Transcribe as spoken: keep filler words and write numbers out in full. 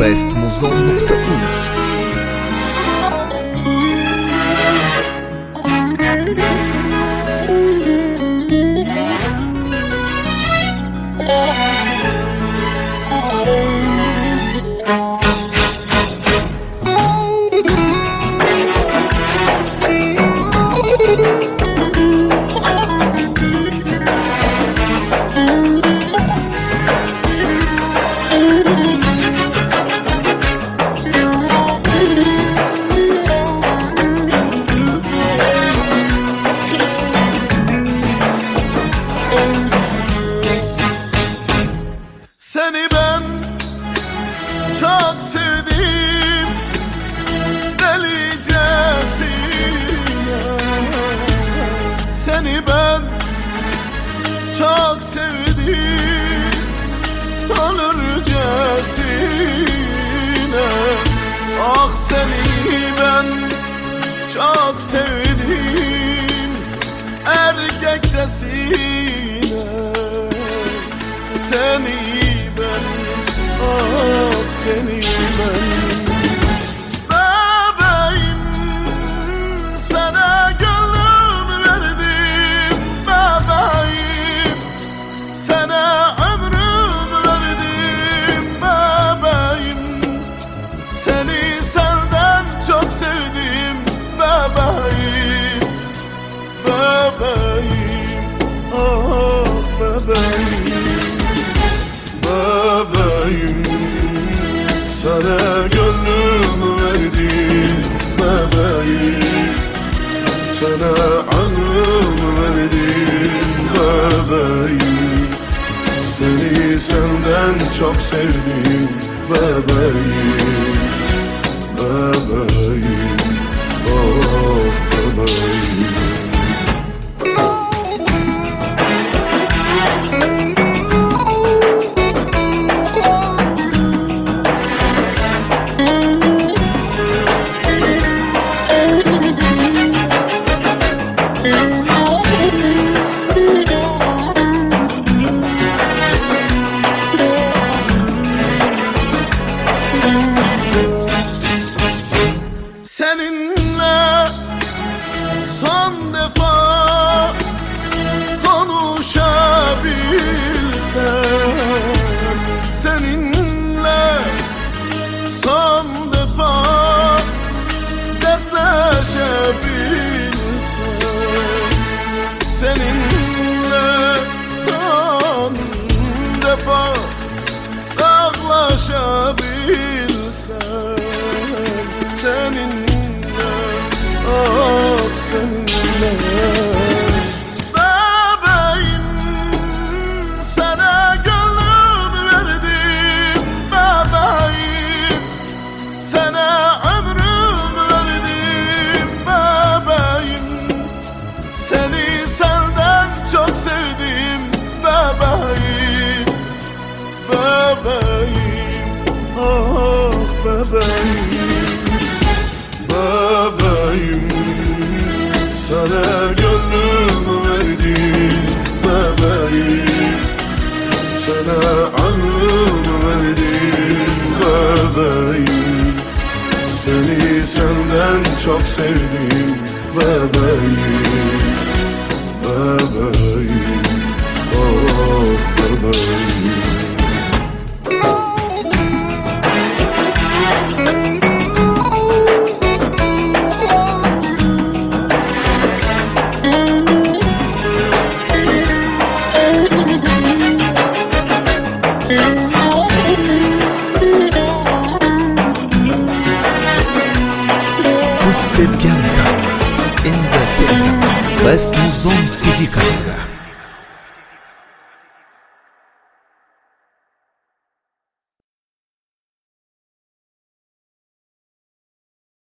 west muzon nokta uz. Seni ben çok sevdim delicesine. Seni ben çok sevdim ölürcesine. Ah seni ben çok sevdim erkekçesine. Seni ben, ah seni ben. Bebeğim sana gönlümü verdim. Bebeğim sana ömrümü verdim. Bebeğim seni senden çok sevdim. Bebeğim, bebeğim, ah bebeğim. Bebeğim sana gönlümü verdim. Bebeğim sana ömrümü verdim. Bebeğim seni senden çok sevdim. Bebeğim, bebeğim, oh bebeğim. Seninle son defa konuşabilsem, seninle son defa dertleşebilsem, seninle son defa ağlaşabilsem, seninle, ah seninle. Bebeğim sana gönlümü verdim. Bebeğim sana ömrümü verdim. Bebeğim seni senden çok sevdim. Bebeğim, bebeğim, ah bebeğim. Bebeğim sana gönlümü verdim. Bebeğim sana ömrümü verdim. Bebeğim seni senden çok sevdim. Bebeğim, bebeğim, oh bebeğim. Siz sevgan dağlar, enda telga, west muzon T V kanalida.